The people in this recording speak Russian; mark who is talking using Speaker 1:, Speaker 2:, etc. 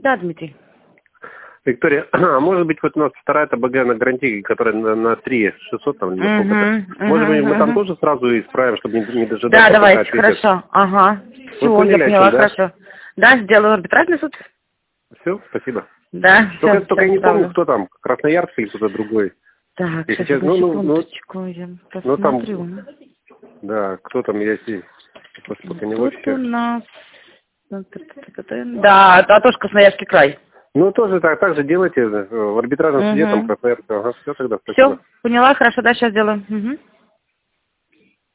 Speaker 1: Да, Дмитрий.
Speaker 2: Виктория, а может быть, вот у нас вторая ТБГ на гарантии, которая на 3600 там, может быть, мы там тоже сразу исправим, чтобы не дожидаться.
Speaker 1: Да, давайте, хорошо. Ага. Все, я поняла, хорошо. Да, сделаю арбитражный суд.
Speaker 2: Все, спасибо.
Speaker 1: Да,
Speaker 2: только я не помню, кто там, Красноярск или кто-то другой.
Speaker 1: Так, сейчас, секундочку, я посмотрю.
Speaker 2: Да, кто там, если после него все.
Speaker 1: У нас... Да, а тоже Красноярский край.
Speaker 2: Ну, тоже так же делайте в арбитражном суде, там, Красноярск. Ага, все тогда, спасибо.
Speaker 1: Все, поняла, хорошо, да, сейчас сделаем. Угу.